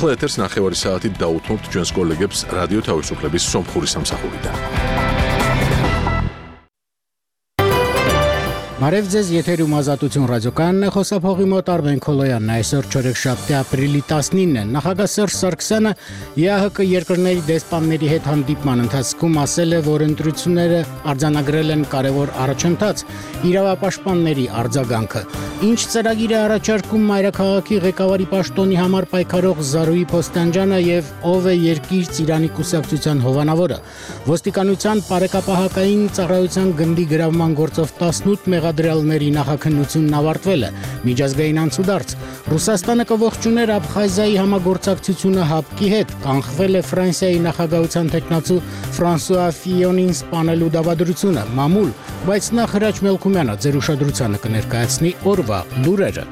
ახლა ეთერს 9 საათით დაუთმობთ ჩვენს კოლეგებს რადიო თავისუფლების სომხური სამსახურიდან. Մարև ձեզ եթերում ազատություն ռադիոկայանն է խոսափողի մոտ Արմեն Քոլոյանն է այսօր չորեքշաբթի ապրիլի 19-ն է նախագահ Սերժ Սարգսյանը ԵԱՀԿ երկրների դեսպանների հետ հանդիպման ընթացքում ասել է, որ ընտրությունները արձանագրել են կարևոր առաջընթաց իրավապաշտպանների արձագանքը ինչ ծրագիր է առաջարկում մայրաքաղաքի ղեկավարի պաշտոնի համար պայքարող Զարուհի Փոստանջյանը եւ ով է երկիր Ծիրանի կուսակցության հովանավորը ոստիկանության բարեկապահակային ծառայության գնդի գրավման գործով 18 մեղադրյալների նախաքննությունն ավարտվել է միջազգային անցուդարձ Ռուսաստանը կողջուներ Աբխազիայի համագործակցությունը ՀԱՊԿ-ի հետ կանխվել է Ֆրանսիայի նախագահության տեխնացու Ֆրանսուଆ Ֆիոնին սպանելու դավադրությունը մամուլ բայց նախ Հրաչ Մելքումյանը ձեր ուշադրությանը կներկայացնի օրվա լուրերը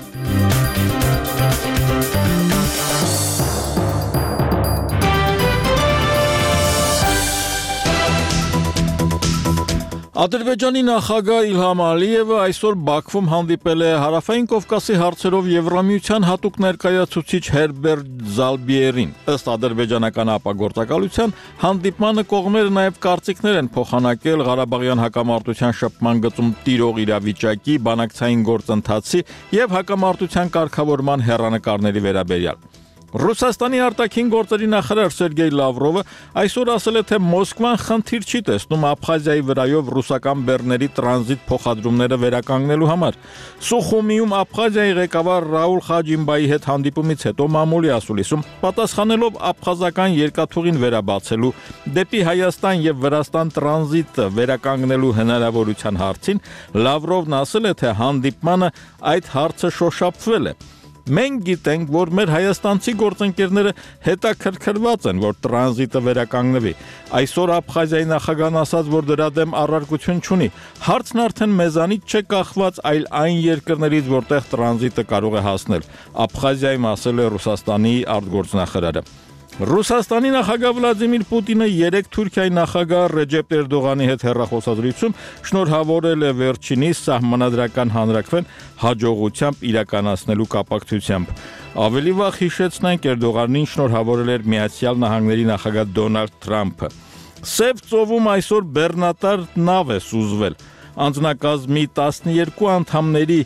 Ադրբեջանի նախագահ Իլհամ Ալիևը այսօր Բաքվում հանդիպել է Հարավային Կովկասի հարցերով Եվրամիության հատուկ ներկայացուցիչ Հերբերտ Զալբիերին։ Ըստ ադրբեջանական ապագործակալության հանդիպմանը կողմերը նաև կարծիքներ են փոխանակել Ղարաբաղյան հակամարտության շփման գծում տիրող իրավիճակի, բանակցային գործընթացի եւ հակամարտության կարգավորման հեռանկարների վերաբերյալ։ Ռուսաստանի արտաքին գործերի նախարար Սերգեյ Լավրովը այսօր ասել է, թե Մոսկվան խնդիր չի տեսնում Աբխազիայի վրայով ռուսական բեռների տրանզիտ փոխադրումները վերականգնելու համար։ Սուխումիում Աբխազիայի ղեկավար Ռաուլ Խաջիմբայի հետ հանդիպումից հետո մամուլի ասուլիսում պատասխանելով աբխազական երկաթուղին վերաբացելու դեպի Հայաստան եւ Վրաստան տրանզիտը վերականգնելու հնարավորության հարցին Լավրովն ասել է, թե հանդիպմանը այդ հարցը շոշափվել է։ Մենք գիտենք, որ մեր հայաստանցի գործընկերները հետաքրքրված են, որ տրանզիտը վերականգնվի։ Այսօր Աբխազիայի նախագահն ասաց, որ դրա դեմ առարկություն չունի։ Հարցն արդեն մեզանից չէ կախված, այլ այն երկրներից, որտեղ տրանզիտը կարող է հասնել։ Աբխազիայում ասել է Ռուսաստանի արտգործնախարարը։ Ռուսաստանի նախագահ Վլադիմիր Պուտինը երեկ Թուրքիայի նախագահ Ռեջեփ Էրդողանի հետ հեռախոսազրույցում շնորհավորել է վերջինիս սահմանադրական հանրաքվեն հաջողությամբ իրականացնելու կապակցությամբ։ Ավելի վաղ հիշեցնենք Էրդողանին շնորհավորել էր Միացյալ Նահանգների նախագահ Դոնալդ Թրամփը։ Սև ծովում այսօր բեռնատար նավ է սուզվել։ Անձնակազմի 12 անդամների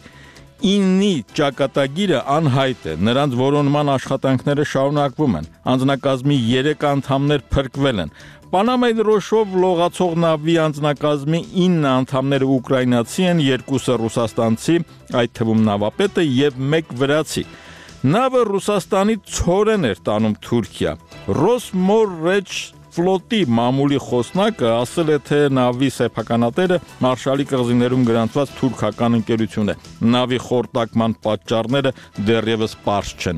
9-ի ճակատագիրը անհայտ է, նրանց որոնման աշխատանքները շարունակվում են, անձնակազմի 3 անդամներ փրկվել են, Պանամայի դրոշով լողացող նավի անձնակազմի 9 անդամները ուկրաինացի են, 2-ը ռուսաստանցի, այդ թվում նավապետը եւ 1 վրացի, նավը Ռուսաստանի ցորեն էր տանում Թուրքիա, Ռոսմորեջ Ֆլոտի մամուլի խոսնակը ասել է, թե նավի սեփականատերը Մարշալի կղզիներում գրանցված թուրքական ընկերություն է։ Նավի խորտակման պատճառները դեռևս պարզ չեն։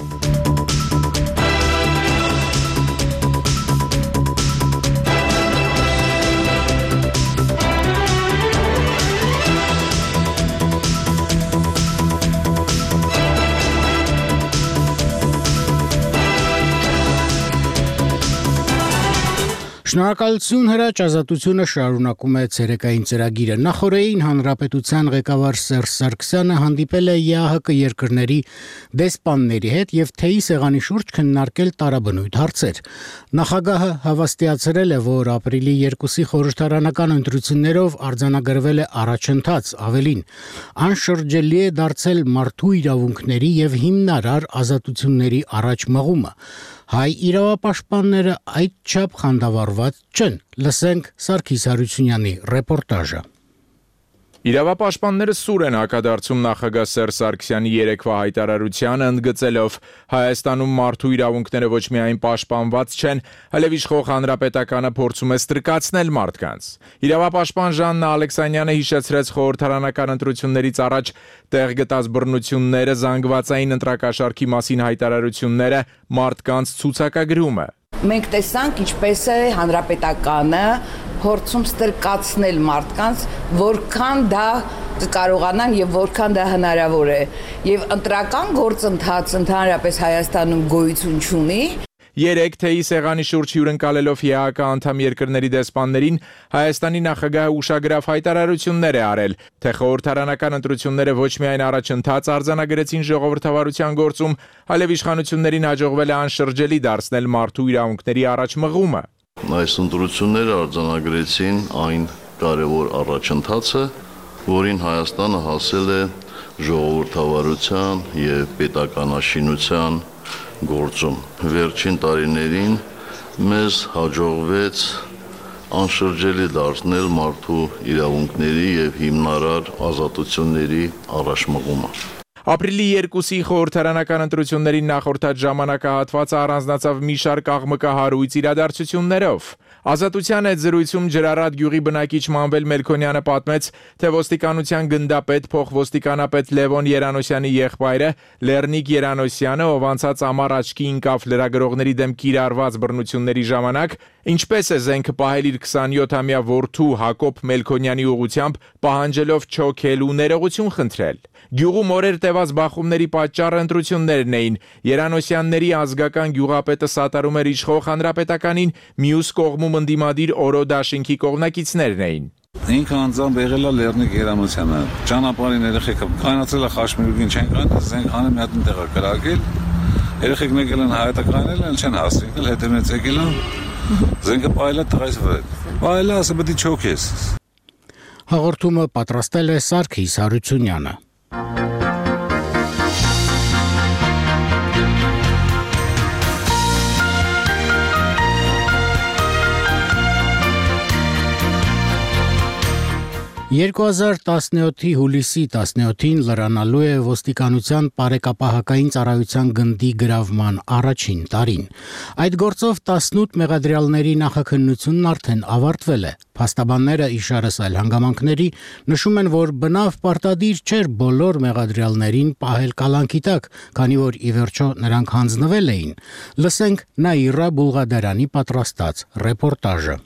Շնորհակալություն Հրաչ ազատությունը շարունակում է ցերեկային ծրագիրը նախորդին հանրապետության ղեկավար Սերժ Սարգսյանը հանդիպել է ԵԱՀԿ երկրների դեսպանների հետ եւ թեյի սեղանի շուրջ քննարկել տարաբնույթ հարցեր նախագահը հավաստիացրել է որ ապրիլի 2-ի խորհրդարանական ընտրություններով արձանագրվել է առաջընթաց ավելին անշրջելի է դարձել մարդու իրավունքների եւ հիմնարար ազատությունների առաջ մղումը Հայ իրավապաշտպանները այդչափ խանդավառված չեն լսենք Սարգիս Հարությունյանի ռեպորտաժը Իրավապաշտպանները սուր են հակադարձում նախագահ Սերժ Սարգսյանի երեկվա հայտարարությանը ընդգծելով Հայաստանում մարդու իրավունքները ոչ միայն պաշտպանված չեն, այլև իշխող հանրապետականը փորձում է ստրկացնել մարդկանց։ Իրավապաշտպան Ժաննա Ալեքսանյանը հիշեցրեց խորհրդարանական ընտրություններից առաջ տեղ գտած բռնությունները, զանգվածային ընտրակաշառքի մասին հայտարարությունները, մարդկանց ցուցակագրումը։ Մենք տեսանք ինչպես է հանրապետականը փորձում ստրկացնել մարդկանց, որքան դա կկարողանան եւ որքան դա հնարավոր է։ Եվ ընտրական գործընթաց ընդհանրապես Հայաստանում գոյություն չունի։ 3 թեյի սեղանի շուրջ հյուրընկալելով ԵԱԿ անդամ երկրների դեսպաններին Հայաստանի նախագահը ուշագրավ հայտարարություններ է արել, թե խորհրդարանական ընտրությունները ոչ միայն առաջընթաց արձանագրեցին ժողովրդավարության գործում, այլև իշխանություններին հաջողվել է անշրջելի դարձնել մարդու իրավունքների առաջմղումը։ Այս ընտրությունները արձանագրեցին այն կարևոր առաջընթացը, որին Հայաստանը հասել է ժողովրդավարության եւ պետականաշինության գործում։ Վերջին տարիներին մեզ հաջողվեց անշրջելի դարձնել մարդու իրավունքների եւ հիմնարար ազատությունների առաջմղումը։ Ապրիլի 2-ի խորհրդարանական ընտրություններին նախորդած ժամանակահատվածը առանձնացավ մի շարք աղմկահարույց իրադարձություններով։ Ազատության այդ զրույցում Ջրարատ գյուղի բնակիչ Մանվել Մելքոնյանը պատմեց, թե ոստիկանության գնդապետ փոխոստիկանապետ Լևոն Երանոսյանի եղբայրը Լեռնիկ Երանոսյանը, ով անցած ամառ աչքի ընկավ լրագրողների դեմ կիրառված բռնությունների ժամանակ, ինչպես է զենքը պահել իր 27-ամյա որդու Հակոբ Մելքոնյանի ուղղությամբ, պահանջելով չոքել ու ներողություն խնդրել։ Գյուղում օրեր տևած բախումների պատճառը ընտրություններն էին։ Երանոսյանների ազգական գյուղապետը սատարում էր իշխող հանրապետականին, մյուս կողմում ընդդիմադիր Օրո դաշինքի կողմնակիցներն էին։ Ինքը անձամբ եղել է Լեռնիկ Երանոսյանը, ճանապարհին երեխեքը կանացել է խաշմիրուկին չեն կանել, զենք հանը մի հատ տեղ կրակել, երեխեքն եկել են հայտականել են, չեն հասցրել, հետևից եկել են, զենքը պահել է տղայիս վրա։ Պահել է, ասա պետք է չոքես։ Հաղորդումը պատրաստել է Սարգիս Հարությունյանը։ «2017-ի հուլիսի 17-ին լրանալու է ոստիկանության բարեկապահական ծառայության գնդի գրավման առաջին տարին։ Այդ գործով 18 մեղադրյալների նախաքննությունն արդեն ավարտվել է։ Փաստաբանները իշարս այլ հանգամանքների նշում են, որ բնավ պարտադիր չէր բոլոր մեղադրյալներին պահել կալանքի տակ, քանի որ ի վերջո նրանք հանձնվել էին։ Լսենք Նաիրա Բուլղադարյանի պատրաստած ռեպորտաժը։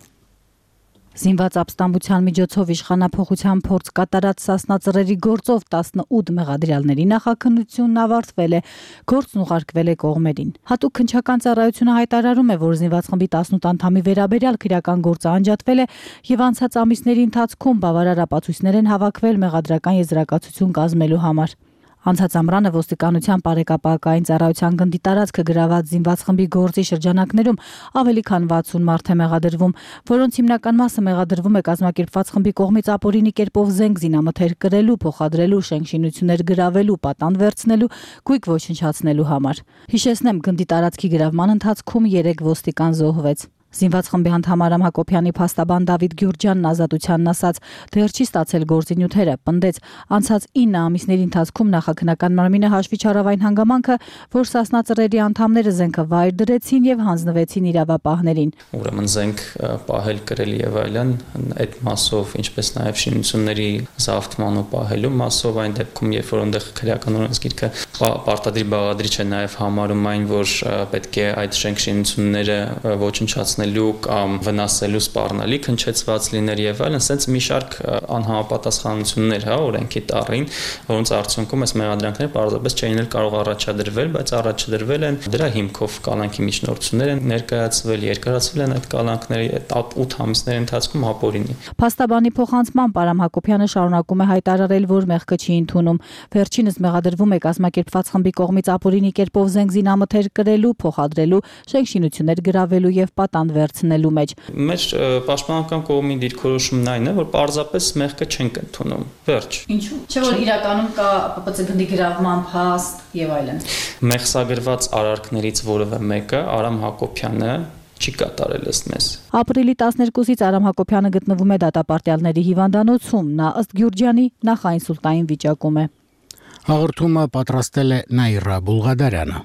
Զինված ապստամբության միջոցով իշխանափոխության փորձ կատարած Սասնա ծռերի գործով 18 մեղադրյալների նախաքննությունն ավարտվել է, գործն ուղարկվել է կողմերին։ Հատուկ քննչական ծառայությունը հայտարարում է, որ զինված խմբի 18 անդամի վերաբերյալ քրեական գործը անջատվել է եւ անցած ամիսների ընթացքում բավարար ապացույցներ են հավաքվել մեղադրական եզրակացություն կազմելու համար։ Անցած ամռանը ոստիկանության բարեկապահական ծառայության գնդի տարածքը գրաված զինված խմբի գործի շրջանակներում ավելի քան 60 մարդ է մեղադրվում, որոնց հիմնական մասը մեղադրվում է կազմակերպված խմբի կողմից ապօրինի կերպով զենք զինամթեր կրելու, փոխադրելու, շենք-շինություններ գրավելու, պատանդ վերցնելու, գույք ոչնչացնելու համար։ Հիշեցնեմ, գնդի տարածքի գրավման ընթացքում 3 ոստիկան զոհվեց։ Զինված խմբի անդամ Արամ Հակոբյանի փաստաբան Դավիթ Գյուրջյանն Ազատությանն ասաց, դեռ չի ստացել գործի նյութերը, պնդեց, անցած 9 ամիսների ընթացքում նախաքննական մարմինը հաշվի չառավ այն հանգամանքը, որ Սասնա ծռերի անդամները զենքը վայր դրեցին եւ հանձնվեցին իրավապահներին։ Ուրեմն զենք պահել կրել եւ այլն, այդ մասով, ինչպես նաեւ շինությունների զավթման ու պահելու մասով, այն դեպքում, երբ որ այնտեղ քրեական օրենսգիրքը պարտադիր բաղադրիչ է նաեւ համարում այն, որ պետք է այդ շենք շինությունները ոչնչացնելու կամ վնասելու սպառնալիք հնչեցված լիներ եւ այլն, ասենց մի շարք անհամապատասխանություններ, օրենքի տառին, որոնց արդյունքում այս մեղադրանքները պարզապես չէին կարող առաջադրվել, բայց առաջադրվել են դրա հիմքով կալանքի միջնորդություններ են ներկայացվել, երկարացվել են այդ կալանքները 8 ամիսների ընթացքում ապօրինի։ Փաստաբանի փոխանցմամբ Արամ Հակոբյանը շարունակում է հայտարարել, որ մեղքը չի ընդունում։ Վերջինս մեղադրվում է կազմակերպված խմբի կողմից ապօրինի կերպով զենք զինամթեր կրելու, փոխադրելու, շենք-շինություններ գրավելու եւ պատանդ վերցնելու մեջ։ Մեր պաշտպանական կողմի դիրքորոշումն այն է, որ պարզապես մեղքը չենք ընդունում։ Վերջ։ Ինչու՞։ Չէ՞ որ իրականում կա ՊՊՑ գնդի գրավման փաստ եւ այլն։ Մեղսագրված արարքներից որևէ մեկը Արամ Հակոբյանը չի կատարել ըստ մեզ։ Ապրիլի 12-ից Արամ Հակոբյանը գտնվում է դատապարտյալների հիվանդանոցում, նա ըստ Գյուրջյանի նախաինսուլտային վիճակում է։ Հաղորդումը պատրաստել է Նաիրա Բուլղադարյանը։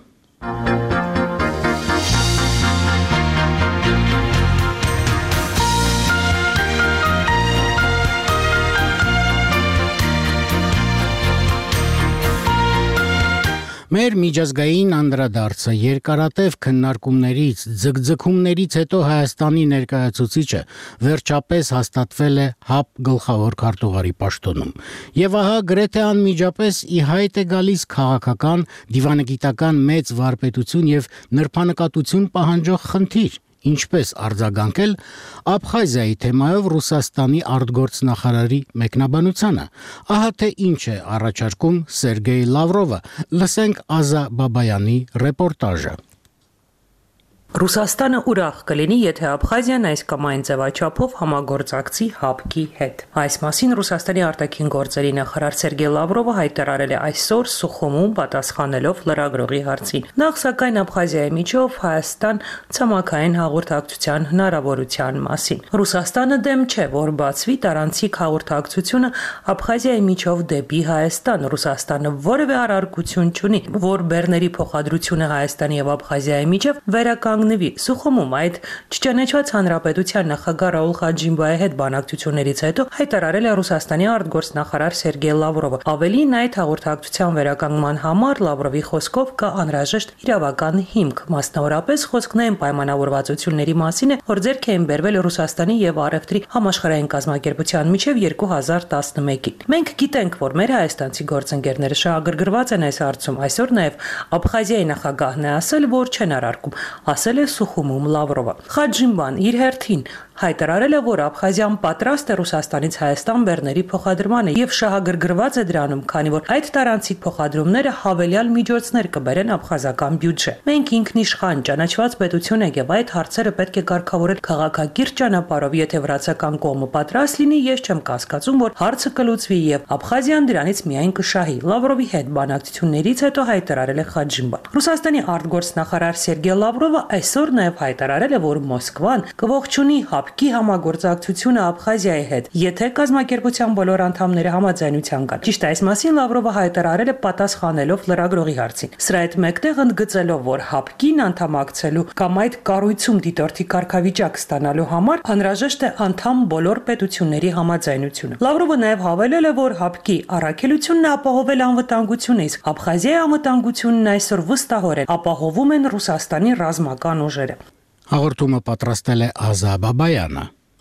Մեր միջազգային անդրադարձը երկարատև քննարկումներից, ձգձգումներից հետո Հայաստանի ներկայացուցիչը վերջապես հաստատվել է ՀԱՊ գլխավոր քարտուղարի պաշտոնում։ Եվ ահա գրեթե անմիջապես ի հայտ է գալիս քաղաքական, դիվանագիտական մեծ վարպետություն եւ նրբանկատություն պահանջող խնդիր։ Ինչպես արձագանքել Աբխազիայի թեմայով Ռուսաստանի արտգործնախարարի մեկնաբանությանը։ Ահա թե ինչ է առաջարկում Սերգեյ Լավրովը։ Լսենք Ազա Բաբայանի ռեպորտաժը։ Ռուսաստանը ուրախ կլինի, եթե Աբխազիան այս կամ այն ձևաչափով համագործակցի ՀԱՊԿ-ի հետ։ Այս մասին Ռուսաստանի արտաքին գործերի նախարար Սերգեյ Լավրովը հայտարարել է այսօր Սուխումում պատասխանելով լրագրողի հարցին։ Նախ սակայն Աբխազիայի միջով Հայաստան ցամաքային հաղորդակցության հնարավորության մասին։ Ռուսաստանը դեմ չէ, որ բացվի տարանցիկ հաղորդակցությունը Աբխազիայի միջով դեպի Հայաստան։ Ռուսաստանը որևէ առարկություն չունի, որ բեռների փոխադրությունը Հայաստանի եւ Աբխազիայի միջև վերականգնվի։ Սուխումում այդ չճանաչված հանրապետության նախագահ Ռաուլ Խաջիմբայի հետ բանակցություններից հետո հայտարարել է Ռուսաստանի արտգործնախարար Սերգեյ Լավրովը։ Ավելին այդ հաղորդակցության վերականգնման համար Լավրովի խոսքով կա անհրաժեշտ իրավական հիմք, մասնավորապես խոսքն այն պայմանավորվածությունների մասին է, որ ձեռք էին բերվել Ռուսաստանի եւ Արևտրի համաշխարհային կազմակերպության միջև 2011-ին։ Մենք գիտենք, որ մեր հայաստանցի գործընկերները շահագրգռված են այս հարցում։ Այսօր նաեւ Աբխազիայի նախագահն է ասել, որ չեն արարքում, ասել է Սուխումում Լավրովը։ Խաջիմբան իր հերթին հայտարարել է, որ Աբխազիան պատրաստ է Ռուսաստանից Հայաստան բեռների փոխադրմանը եւ շահագրգռված է դրանում, քանի որ այդ տարանցիկ փոխադրումները հավելյալ միջոցներ կբերեն աբխազական բյուջե։ Մենք ինքնիշխան ճանաչված պետություն ենք եւ այդ հարցերը պետք է կարգավորել քաղաքակիրթ ճանապարհով, եթե վրացական կողմը պատրաստ լինի, ես չեմ կասկածում, որ հարցը կլուծվի եւ Աբխազիան դրանից միայն կշահի։ Լավրովի հետ բանակցություններից հետո հայտարարել է Խաջիմբան։ Ռուսաստանի արտգործնախարար Սերգեյ Լավրովը այսօր նաեւ հայտարարել է, որ Մոսկվան կողջունի ՀԱՊԿ-ի համագործակցությունը Աբխազիայի հետ, եթե կազմակերպության բոլոր անդամները համաձայնության կան։ Ճիշտ այս մասին Լավրովը հայտարարել է պատասխանելով լրագրողի հարցին։ Սրա հետ մեկտեղ ընդգծելով, որ ՀԱՊԿ-ին անդամակցելու կամ այդ կառույցում դիտորդի կարգավիճակ ստանալու համար անհրաժեշտ է անդամ բոլոր պետությունների համաձայնությունը։ Լավրովը նաև հավելել է, որ ՀԱՊԿ-ի առաքելությունն ապահովել անվտանգությունը, իսկ Աբխազիայի անվտանգությունն այսօր վստահորեն ապահովում են Ռուսաստանի ռազմական ուժերը։ Հաղորդումը պատրաստել է Ազա Բաբայանը։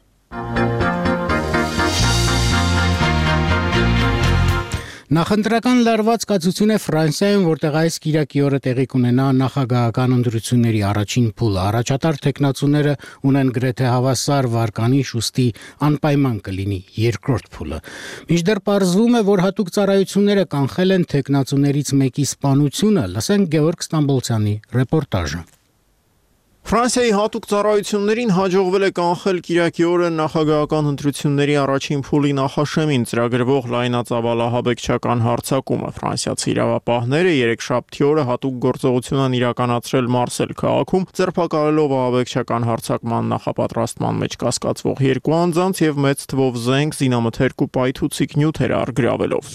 Նախընտրական լարված կացություն է Ֆրանսիայում, որտեղ այս կիրակի օրը տեղի կունենա նախագահական ընտրությունների առաջին փուլը։ Առաջատար տեխնացուները ունեն գրեթե հավասար վարկանիշ, ուստի անպայման կլինի երկրորդ փուլը։ Մինչդեռ պարզվում է, որ հատուկ ծառայությունները կանխել են տեխնացուներից մեկի սպանությունը։ Լսենք Գևորգ Ստամբոլցյանի ռեպորտաժը։ Ֆրանսիայի հատուկ ծառայություններին հաջողվել է կանխել կիրակի օրը նախագահական ընտրությունների առաջին փուլի նախաշեմին ծրագրվող լայնածավալ ահաբեկչական հարձակումը։ Ֆրանսիացի իրավապահները երեքշաբթի օրը հատուկ գործողություն են իրականացրել Մարսել քաղաքում, ձերբակալելով ահաբեկչական հարձակման նախապատրաստման մեջ կասկածվող երկու անձանց եւ մեծ թվով զենք, զինամթերք ու պայթուցիկ նյութեր առգրավելով։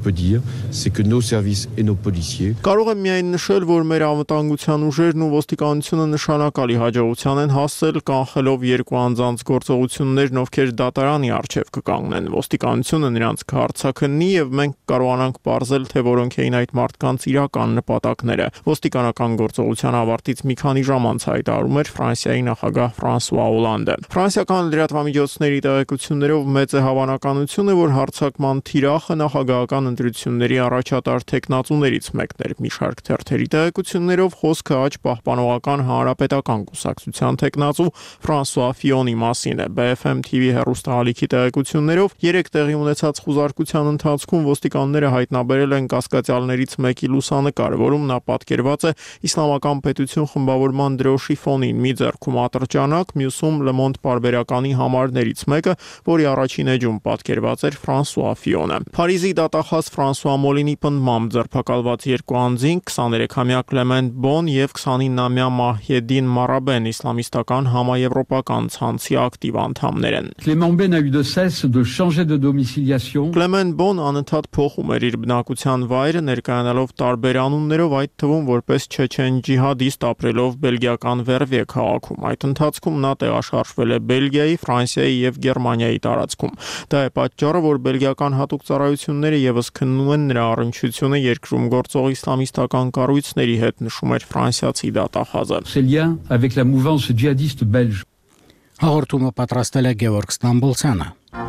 Կարող եմ միայն նշել, որ մեր անվտանգության ուժերն ու ոստիկանությունը նշանակալ հաջողության են հասել կանխելով երկու անձանց գործողություններն, ովքեր դատարանի առջև կկանգնեն։ Ոստիկանությունը նրանց կհարձակնի եւ մենք կարողանանք պարզել, թե որոնք էին այդ մարդկանց իրական նպատակները։ Ոստիկանական գործողության ավարտից մի քանի ժամ անց հայտարարում էր Ֆրանսիայի նախագահ Ֆրանսուଆ Օլանդը։ Ֆրանսիական լրատվամիջոցների տեղեկություններով մեծ է հավանականությունը, որ հարձակման թիրախը նախագահական ընտրությունների առաջատար տեխնացուներից մեկն էր։ Մի շարք թերթերի տեղեկություններով խոսքը աջ պահպանողական հանրապետական կուսակցության տեխնացու Ֆրանսուଆ Ֆիոնի մասին է։ BFM TV հեռուստաալիքի տեղեկություններով 3 տեղի ունեցած խուզարկության ընթացքում ոստիկանները հայտնաբերել են կասկածյալներից մեկի լուսանկար, որում նա պատկերված է իսլամական պետություն խմբավորման դրոշի ֆոնին, մի ձեռքում ատրճանակ, մյուսում Le Monde պարբերականի համարներից մեկը, որի առաջին էջում պատկերված էր Ֆրանսուଆ Ֆիոնը։ Փարիզի դատախազ Ֆրանսուଆ Մոլինի պնդմամբ ձերբակալված երկու անձին 23-ամյա Կլեմենտ Բոն եւ 29-ամյա Մահեդին Արաբեն իսլամիստական համաեվրոպական ցանցի ակտիվ անդամներ են։ Clément Ben a eu de cesse de changer de domiciliation. Կլեմեն Բոն անընդհատ փոխում էր իր բնակության վայրը, ներկայանալով տարբեր անուններով, այդ թվում որպես չեչեն ջիհադիստ ապրելով բելգիական Վերվիե քաղաքում։ Այդ ընթացքում նա տեղաշարժվել է Բելգիայի, Ֆրանսիայի եւ Գերմանիայի տարածքում։ Դա է պատճառը, որ բելգիական հատուկ ծառայությունները եւս քննում են նրա առնչությունը երկրում գործող իսլամիստական կառույցների հետ, նշում էր ֆրանսիացի դատախազը։ Ses liens avec la mouvance djihadiste belge. Հաղորդումը պատրաստել է Գևորգ Ստամբոլցյանը։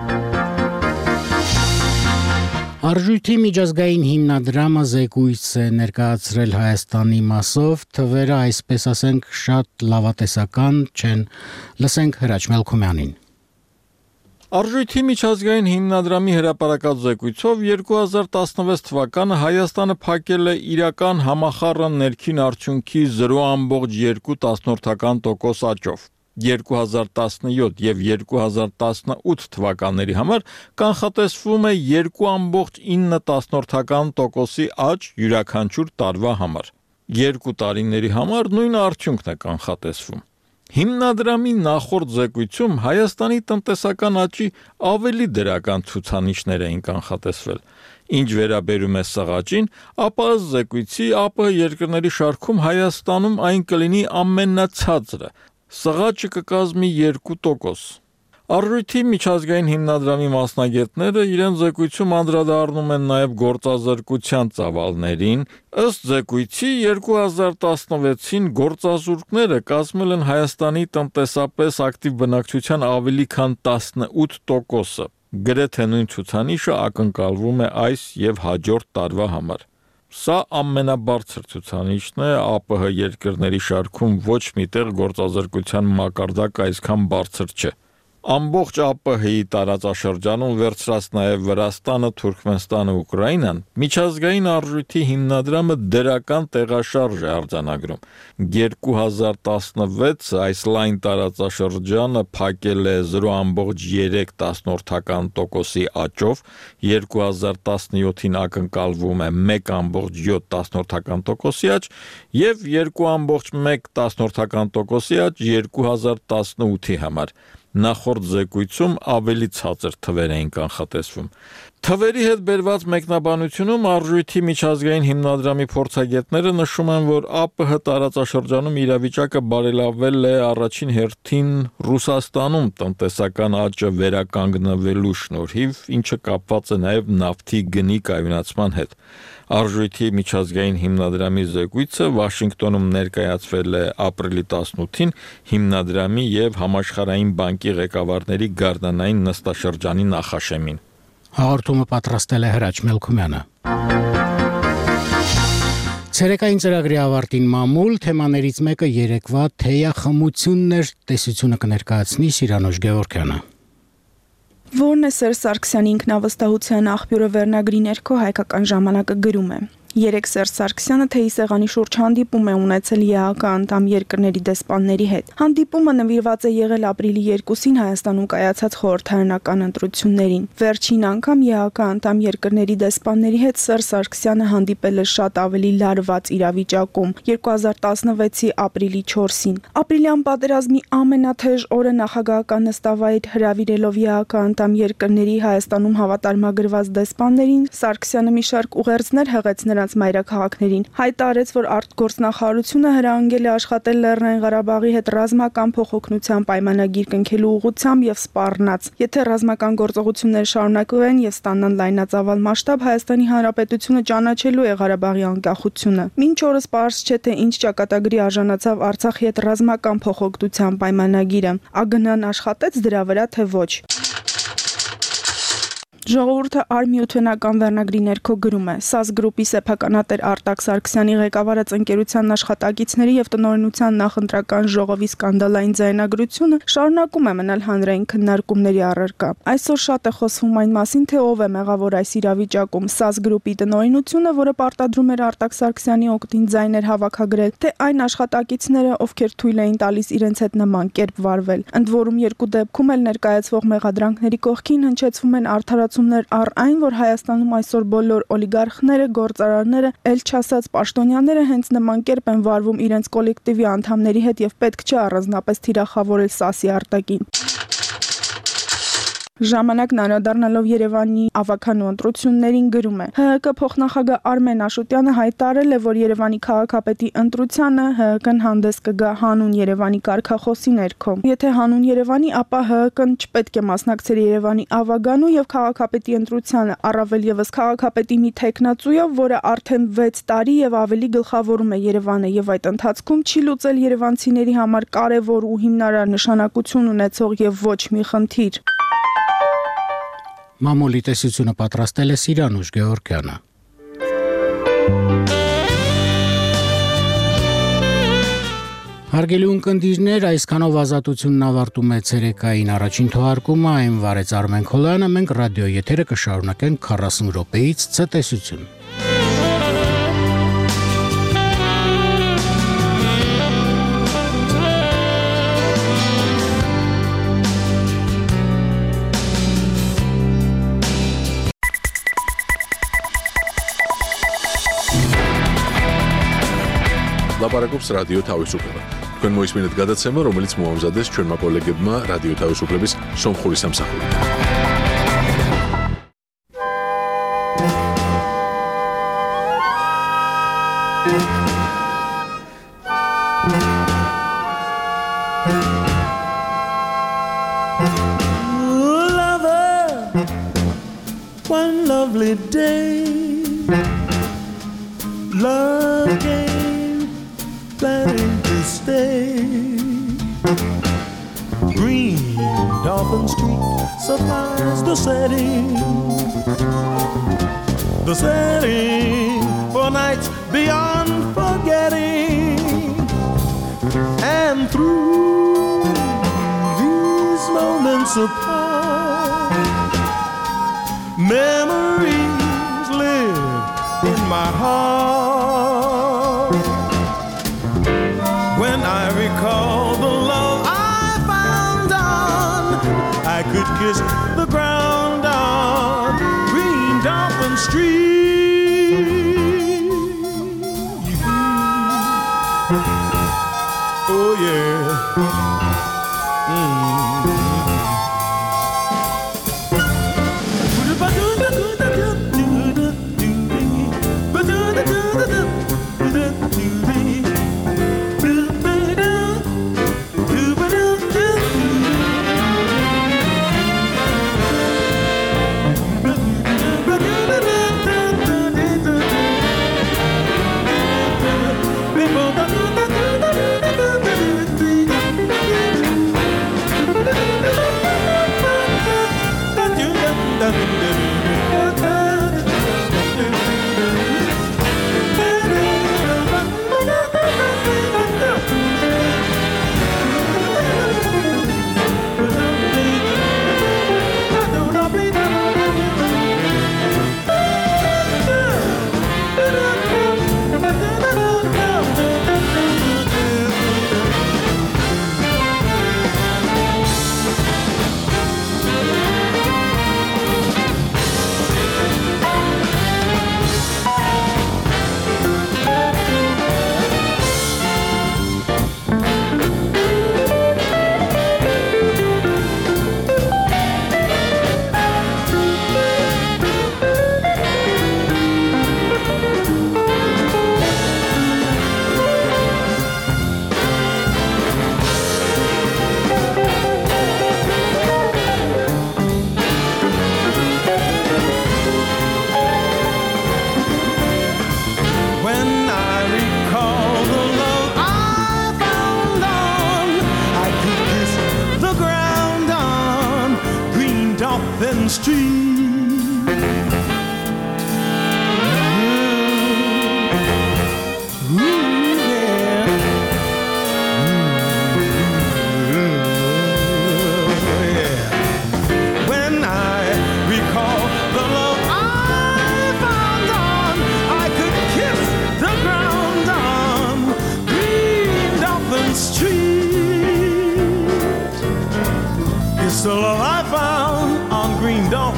Արժույթի միջազգային հիմնադրամը զեկույց է ներկայացրել Հայաստանի մասով, թվերը այսպես ասենք շատ լավատեսական չեն, լսենք Հրաչ Մելքումյանին։ Արժույթի միջազգային հիմնադրամի հրապարակած զեկույցով 2016 թվականը Հայաստանը փակել է իրական համախառն ներքին արդյունքի 0.2% աճով։ 2017 եւ 2018 թվականների համար կանխատեսվում է 2.9% աճ յուրաքանչյուր տարվա համար։ Երկու տարիների համար նույն արդյունքն է կանխատեսվում։ Հիմնադրամի նախորդ զեկույցում Հայաստանի տնտեսական աճի ավելի դրական ցուցանիշներ էին կանխատեսվել։ Ինչ վերաբերում է սղաճին, ապա ըստ զեկույցի ԱՊՀ երկրների շարքում Հայաստանում այն կլինի ամենացածրը։ Սղաճը կկազմի 2%։ Արժույթի միջազգային հիմնադրամի մասնագետները իրենց զեկույցում անդրադառնում են նաև գործազրկության ծավալներին։ Ըստ զեկույցի 2016-ին գործազուրկները կազմել են Հայաստանի տնտեսապես ակտիվ բնակչության ավելի քան 18%-ը։ Գրեթե նույն ցուցանիշը ակնկալվում է այս եւ հաջորդ տարվա համար։ Սա ամենաբարձր ցուցանիշն է ԱՊՀ երկրների շարքում, ոչ միտեղ գործազրկության մակարդակը այսքան բարձր չէ։ Ամբողջ ԱՊՀ-ի տարածաշրջանում վերցրած նաև Վրաստանը, Թուրքմենստանը, Ուկրաինան, միջազգային արժույթի հիմնադրամը դրական տեղաշարժ է արձանագրում։ 2016 այս լայն տարածաշրջանը փակել է 0.3% աճով, 2017-ին ակնկալվում է 1.7% աճ եւ 2.1% աճ 2018-ի համար։ Նախորդ զեկույցում ավելի ցածր թվեր էին կանխատեսվում։ Թվերի հետ բերված մեկնաբանությունում արժույթի միջազգային հիմնադրամի փորձագետները նշում են, որ ԱՊՀ տարածաշրջանում իրավիճակը բարելավել է առաջին հերթին Ռուսաստանում տնտեսական աճը վերականգնվելու շնորհիվ, ինչը կապված է նաև նավթի գնի կայունացման հետ։ Արժույթի միջազգային հիմնադրամի զեկույցը Վաշինգտոնում ներկայացվել է ապրիլի 18-ին հիմնադրամի եւ Համաշխարհային բանկի ղեկավարների գարնանային նստաշրջանի նախաշեմին։ Հաղորդումը պատրաստել է Հրաչ Մելքումյանը։ Ցերեկային ծրագրի ավարտին մամուլ թեմաներից մեկը երեկվա թեյախմություններ տեսությունը կներկայացնի Սիրանոջ Գևորգյանը։ Որն է Սերժ Սարգսյանի ինքնավստահության աղբյուրը վերնագրի ներքո Հայկական ժամանակը գրում է. Երեք Սերժ Սարգսյանը թեյի սեղանի շուրջ հանդիպում է ունեցել ԵԱՀԿ անդամ երկրների դեսպանների հետ։ Հանդիպումը նվիրված է եղել ապրիլի 2-ին Հայաստանում կայացած խորհրդարանական ընտրություններին։ Վերջին անգամ ԵԱՀԿ անդամ երկրների դեսպանների հետ Սերժ Սարգսյանը հանդիպել է շատ ավելի լարված իրավիճակում 2016-ի ապրիլի 4-ին։ Ապրիլյան պատերազմի ամենաթեժ օրը նախագահական նստավայր հրավիրելով ԵԱՀԿ անդամ երկրների Հայաստանում հավատարմագրված դեսպաններին, Սարգսյանը մի շարք ուղերձներ հղեց նրանց մայրաքաղաքներին, հայտարարեց, որ արտգործնախարարությունը հրահանգել է աշխատել Լեռնային Ղարաբաղի հետ ռազմական փոխօգնության պայմանագիր կնքելու ուղղությամբ եւ սպառնաց։ Եթե ռազմական գործողությունները շարունակվեն եւ ստանան լայնածավալ մասշտաբ, Հայաստանի Հանրապետությունը ճանաչելու է Ղարաբաղի անկախությունը։ Մինչ օրս պարզ չէ, թե ինչ ճակատագրի արժանացավ Արցախի հետ ռազմական փոխօգնության պայմանագիրը։ ԱԳՆ-ն աշխատեց դրա վրա, թե ոչ։ Ժողովուրդը արմիութենական վերնագրի ներքո գրում է. ՍԱԶ գրուպի սեփականատեր Արտակ Սարգսյանի ղեկավարած ընկերության աշխատակիցների եւ տնօրինության նախընտրական ժողովի սկանդալային ձայնագրությունը շարունակում է մնալ հանրային քննարկումների առարկա։ Այսօր շատ է խոսվում այն մասին, թե ով է մեղավոր այս իրավիճակում՝ ՍԱԶ գրուպի տնօրինությունը, որը պարտադրում էր Արտակ Սարգսյանի օգտին ձայներ հավաքագրել, թե այն աշխատակիցները, ովքեր թույլ էին տալիս իրենց հետ նման կերպ վարվել։ Ընդ որում երկու դեպքում էլ ներկայացվող մեղադրանքների կողքին հնչեցվում են արդարացում զգացումներ առ այն, որ Հայաստանում այսօր բոլոր օլիգարխները, գործարարները, ել չասած պաշտոնյաները հենց նման կերպ են վարվում իրենց կոլեկտիվի անդամների հետ եւ պետք չէ առանձնապես թիրախավորել ՍԱՍ-ի արտաքին։ Ժամանակն անդրադառնալով Երևանի ավականու ընտրություններին գրում է. ՀՀԿ փոխնախագահ Արմեն Աշոտյանը հայտարարել է, որ Երևանի քաղաքապետի ընտրությանը ՀՀԿ-ն հանդես կգա հանուն Երևանի կարգախոսի ներքո։ Եթե հանուն Երևանի, ապա ՀՀԿ-ն չպետք է մասնակցեր Երևանի ավականու եւ քաղաքապետի ընտրությանը, առավել եւս քաղաքապետի մի տեխնացույով, որը արդեն 6 տարի եւ ավելի գլխավորում է Երևանը եւ այդ ընթացքում չի լուծել երևանցիների համար կարեւոր ու հիմնարար նշանակություն ունեցող եւ ոչ մի խնդիր։ Մամուլի տեսությունը պատրաստել է Սիրանուշ Գեորգյանը։ Հարգելի ունկնդիրներ, այսքանով ազատությունն ավարտում է ցերեկային առաջին թողարկումը, այն վարեց Արմեն Քոլյանը, մենք ռադիո եթերը կշարունակենք 40 րոպեից ցտեսություն։ Լապարակობს ռադիո თავისუფლება. Თქვენ მოისმინეთ გადაცემა, რომელიც მოამზადეს ჩვენმა კოლეგებმა რადიო თავისუფლების სომხური სამსახური. Lover, one lovely day, love came planning to stay. Green Dolphin Street supplies the setting for nights beyond forgetting. And through these moments apart, memories live in my heart. When I recall the love I found on, I could kiss the ground on Green Dolphin Street. Oh yeah.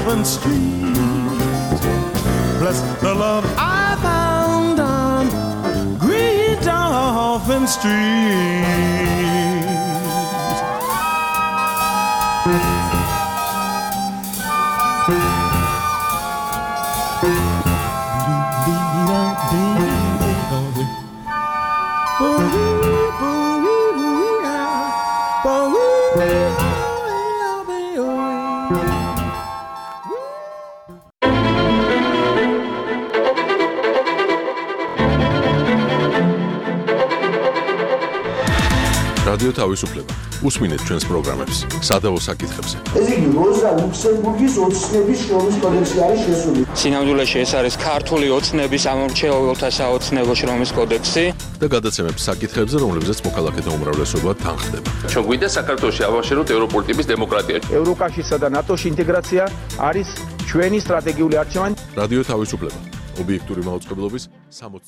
Dolphin Street. Bless the love I found on Green Dolphin Street. რადიო თავისუფლება. უსმინეთ ჩვენს პროგრამებს. სადავო საკითხებზე. ეს იგი როზა ლუქსემბურგის ოცნების შრომის კოდექსი არის შესული. სინამდვილეში ეს არის ქართული ოცნების ამორჩეულთა საოცნებო შრომის კოდექსი და გადაცემებს საკითხებზე, რომლებზეც მოქალაქეთა უმრავლესობა თანხდება. ჩვენ გვინდა საქართველოში ავაშენოთ ევროპული ტიპის დემოკრატია. ევროკავშირსა და ნატოში ინტეგრაცია არის ჩვენი სტრატეგიული არჩევანი. რადიო თავისუფლება. ობიექტური მაუწყებლობის 60